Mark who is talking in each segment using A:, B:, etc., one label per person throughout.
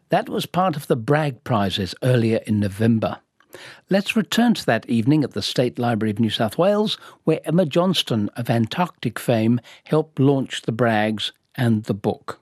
A: That was part of the Bragg Prizes earlier in November. Let's return to that evening at the State Library of New South Wales, where Emma Johnston of Antarctic fame helped launch the Braggs and the book.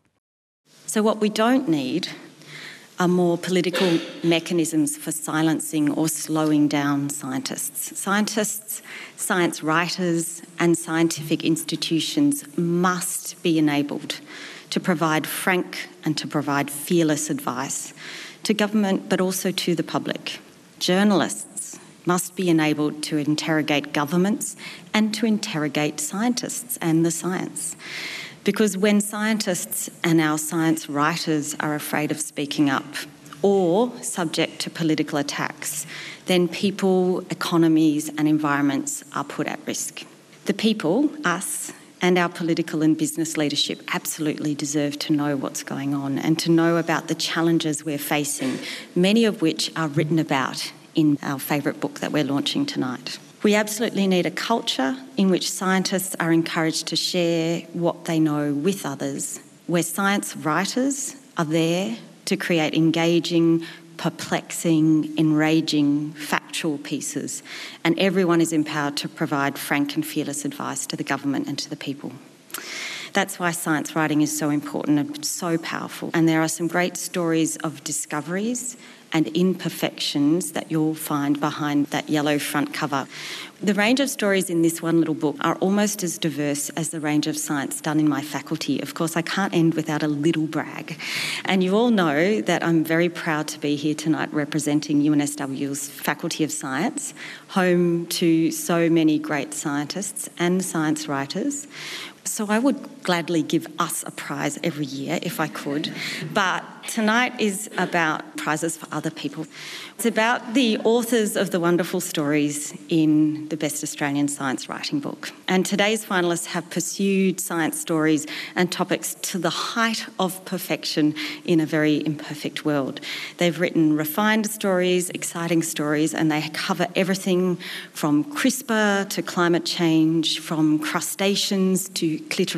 B: So what we don't need are more political mechanisms for silencing or slowing down scientists. Scientists, science writers and scientific institutions must be enabled to provide frank and to provide fearless advice to government but also to the public. Journalists must be enabled to interrogate governments and to interrogate scientists and the science. Because when scientists and our science writers are afraid of speaking up or subject to political attacks, then people, economies and environments are put at risk. The people, us, and our political and business leadership absolutely deserve to know what's going on and to know about the challenges we're facing, many of which are written about in our favourite book that we're launching tonight. We absolutely need a culture in which scientists are encouraged to share what they know with others, where science writers are there to create engaging, perplexing, enraging, factual pieces, and everyone is empowered to provide frank and fearless advice to the government and to the people. That's why science writing is so important and so powerful. And there are some great stories of discoveries and imperfections that you'll find behind that yellow front cover. The range of stories in this one little book are almost as diverse as the range of science done in my faculty. Of course, I can't end without a little brag. And you all know that I'm very proud to be here tonight representing UNSW's Faculty of Science, home to so many great scientists and science writers. So I would gladly give us a prize every year if I could, but tonight is about prizes for other people. It's about the authors of the wonderful stories in the Best Australian Science Writing Book. And today's finalists have pursued science stories and topics to the height of perfection in a very imperfect world. They've written refined stories, exciting stories, and they cover everything from CRISPR to climate change, from crustaceans to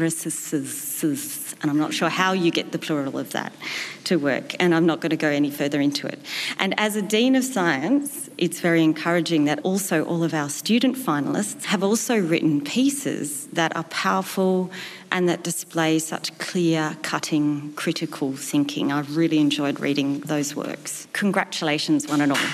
B: clitorises, and I'm not sure how you get the plural of that to work, and I'm not going to go any further into it. And as a Dean of Science, it's very encouraging that also all of our student finalists have also written pieces that are powerful and that display such clear, cutting, critical thinking. I've really enjoyed reading those works. Congratulations, one and all.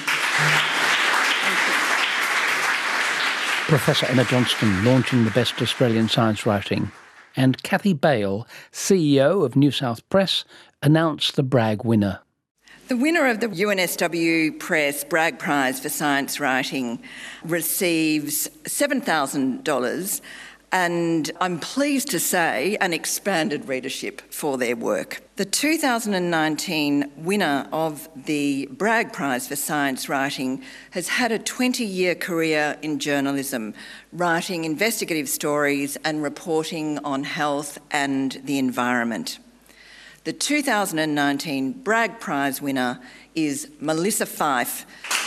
A: Professor Emma Johnston launching the Best Australian Science Writing. And Cathy Bale, CEO of New South Press, announced the Bragg winner.
C: The winner of the UNSW Press Bragg Prize for Science Writing receives $7,000 and, I'm pleased to say, an expanded readership for their work. The 2019 winner of the Bragg Prize for Science Writing has had a 20-year career in journalism, writing investigative stories and reporting on health and the environment. The 2019 Bragg Prize winner is Melissa Fyfe.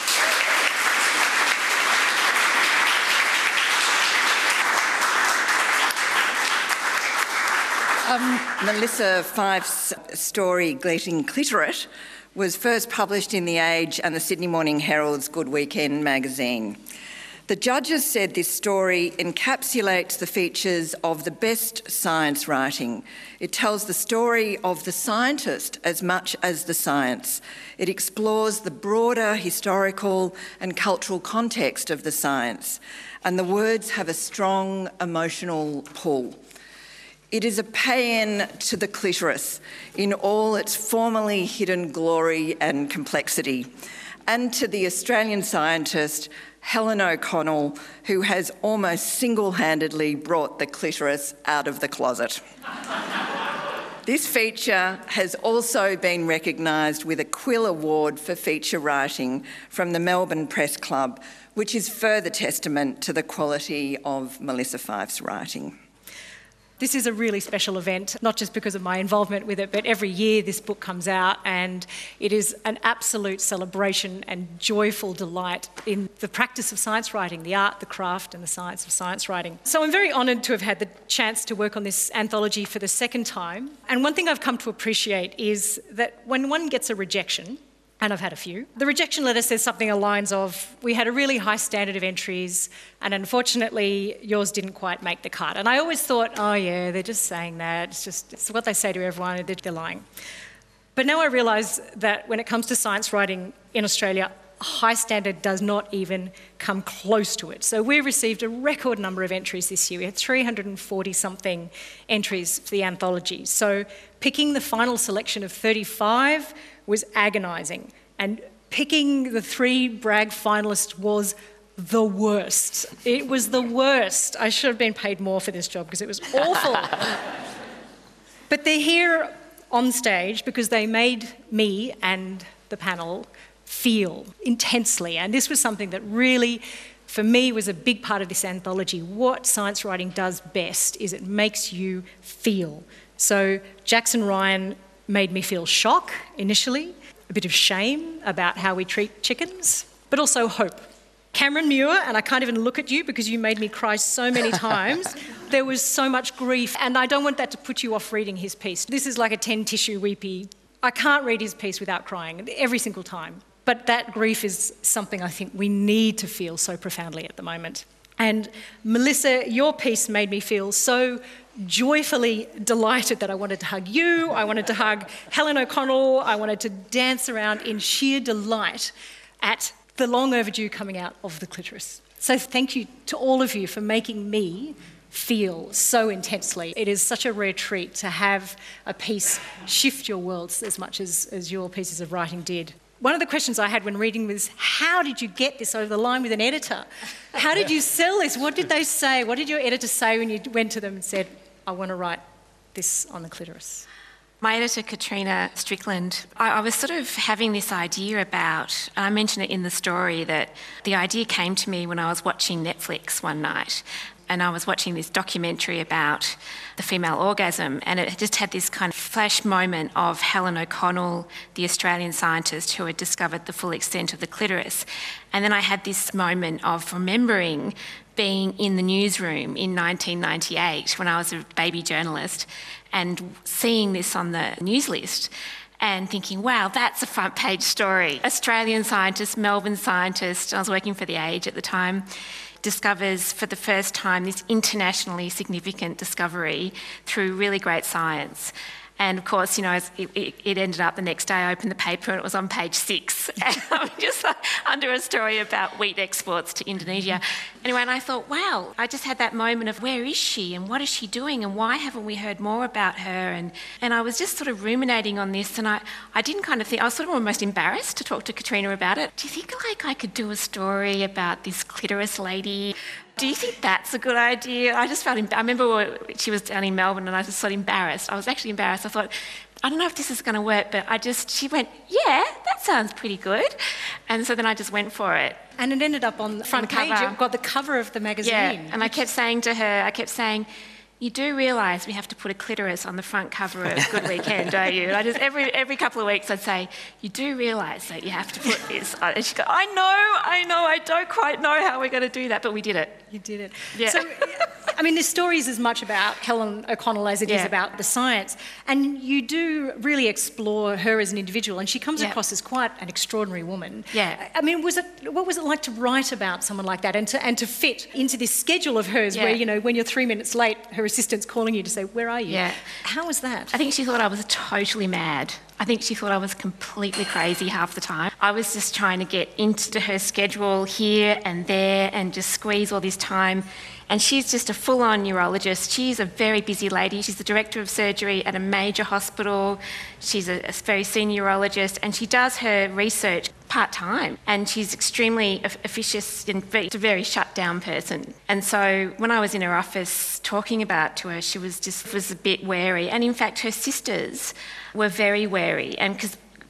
C: Melissa Fyfe's story, Gleating Clitoris, was first published in The Age and the Sydney Morning Herald's Good Weekend magazine. The judges said this story encapsulates the features of the best science writing. It tells the story of the scientist as much as the science. It explores the broader historical and cultural context of the science, and the words have a strong emotional pull. It is a paean to the clitoris in all its formerly hidden glory and complexity, and to the Australian scientist Helen O'Connell, who has almost single-handedly brought the clitoris out of the closet. This feature has also been recognised with a Quill Award for feature writing from the Melbourne Press Club, which is further testament to the quality of Melissa Fyfe's writing.
D: This is a really special event, not just because of my involvement with it, but every year this book comes out and it is an absolute celebration and joyful delight in the practice of science writing, the art, the craft and the science of science writing. So I'm very honoured to have had the chance to work on this anthology for the second time. And one thing I've come to appreciate is that when one gets a rejection, and I've had a few, the rejection letter says something along the lines of, we had a really high standard of entries and unfortunately yours didn't quite make the cut. And I always thought, oh yeah, they're just saying that. It's what they say to everyone, they're lying. But now I realise that when it comes to science writing in Australia, a high standard does not even come close to it. So we received a record number of entries this year. We had 340-something entries for the anthology. So picking the final selection of 35 was agonising. And picking the 3 Bragg finalists was the worst. It was the worst. I should have been paid more for this job because it was awful. But they're here on stage because they made me and the panel feel intensely. And this was something that really, for me, was a big part of this anthology. What science writing does best is it makes you feel. So Jackson Ryan made me feel shock initially, a bit of shame about how we treat chickens, but also hope. Cameron Muir, and I can't even look at you because you made me cry so many times. There was so much grief, and I don't want that to put you off reading his piece. This is like a 10-tissue weepy. I can't read his piece without crying every single time. But that grief is something I think we need to feel so profoundly at the moment. And Melissa, your piece made me feel so joyfully delighted that I wanted to hug you, I wanted to hug Helen O'Connell, I wanted to dance around in sheer delight at the long overdue coming out of the clitoris. So thank you to all of you for making me feel so intensely. It is such a rare treat to have a piece shift your worlds as much as your pieces of writing did. One of the questions I had when reading was, how did you get this over the line with an editor? How did you sell this? What did they say? What did your editor say when you went to them and said, I want to write this on the clitoris?
E: My editor, Katrina Strickland, I was sort of having this idea about, and I mentioned it in the story, that the idea came to me when I was watching Netflix one night. And I was watching this documentary about the female orgasm, and it just had this kind of flash moment of Helen O'Connell, the Australian scientist who had discovered the full extent of the clitoris. And then I had this moment of remembering being in the newsroom in 1998 when I was a baby journalist and seeing this on the news list and thinking, wow, that's a front page story. Australian scientist, Melbourne scientist, I was working for The Age at the time, discovers for the first time this internationally significant discovery through really great science. And of course, you know, it ended up the next day I opened the paper and it was on page 6. And I'm just under a story about wheat exports to Indonesia. Anyway, and I thought, wow, I just had that moment of where is she and what is she doing and why haven't we heard more about her? And I was just sort of ruminating on this, and I didn't kind of think, I was sort of almost embarrassed to talk to Katrina about it. Do you think like I could do a story about this clitoris lady? Do you think that's a good idea? I just felt, I remember she was down in Melbourne and I just felt embarrassed. I was actually embarrassed. I thought, I don't know if this is going to work, but she went, yeah, that sounds pretty good. And so then I just went for it.
D: And it ended up on the front page. It got the cover of the magazine.
E: Yeah, and I kept saying to her, you do realise we have to put a clitoris on the front cover of Good Weekend, don't you? And I just, every couple of weeks I'd say, you do realise that you have to put this on. And she'd go, I know, I don't quite know how we're going to do that, but we did it.
D: You did it.
E: Yeah.
D: So, I mean, this story is as much about Helen O'Connell as it is about the science. And you do really explore her as an individual, and she comes across as quite an extraordinary woman.
E: Yeah.
D: I mean, what was it like to write about someone like that and to fit into this schedule of hers where, you know, when you're 3 minutes late, her assistant's calling you to say, where are you?
E: Yeah.
D: How was that?
E: I think she thought I was totally mad. I think she thought I was completely crazy half the time. I was just trying to get into her schedule here and there and just squeeze all this time. And she's just a full-on neurologist. She's a very busy lady. She's the director of surgery at a major hospital. She's a very senior neurologist, and she does her research part-time. And she's extremely officious and a very shut-down person. And so when I was in her office talking about to her, she was a bit wary. And in fact, her sisters were very wary. And because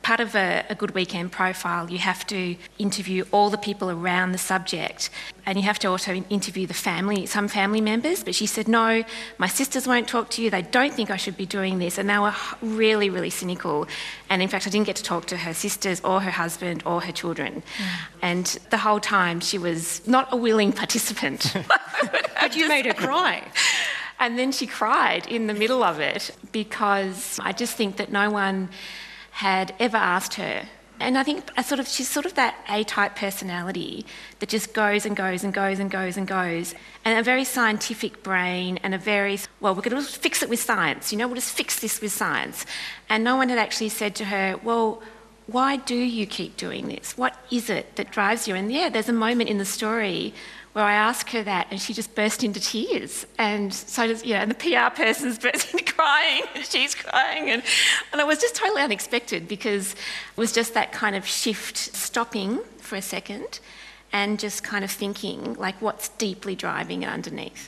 E: part of a Good Weekend profile, you have to interview all the people around the subject, and you have to also interview some family members. But she said, no, my sisters won't talk to you, they don't think I should be doing this, and they were really, really cynical. And in fact, I didn't get to talk to her sisters or her husband or her children. And the whole time she was not a willing participant.
D: But you made her cry.
E: And then she cried in the middle of it, because I just think that no one had ever asked her. And I think she's sort of that A-type personality that just goes and goes and goes and goes and goes, and a very scientific brain, and we're going to fix it with science, we'll just fix this with science. And no one had actually said to her, well, why do you keep doing this? What is it that drives you? And there's a moment in the story where I asked her that, and she just burst into tears. And so does, and the PR person's bursting into crying, she's crying. And it was just totally unexpected, because it was just that kind of shift, stopping for a second and just kind of thinking, like, what's deeply driving it underneath.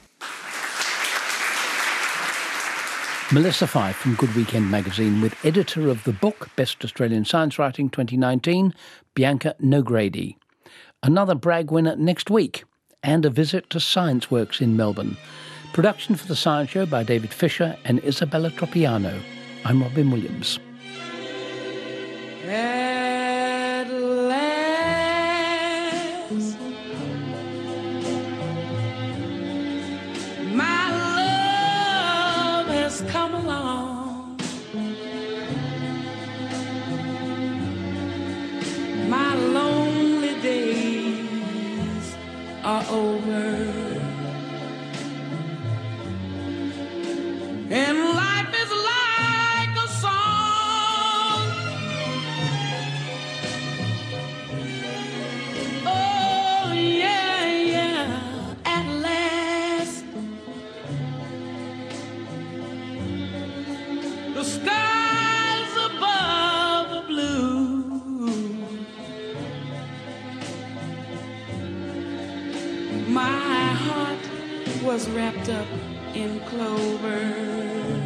A: Melissa Fyfe from Good Weekend magazine, with editor of the book, Best Australian Science Writing 2019, Bianca Nogrady. Another Bragg winner next week, and a visit to ScienceWorks in Melbourne. Production for The Science Show by David Fisher and Isabella Tropiano. I'm Robin Williams.
F: At last, my love has come along. My lonely days are over, and life is like a song. Oh yeah, yeah, at last the skies above are blue. My heart was wrapped up in clover.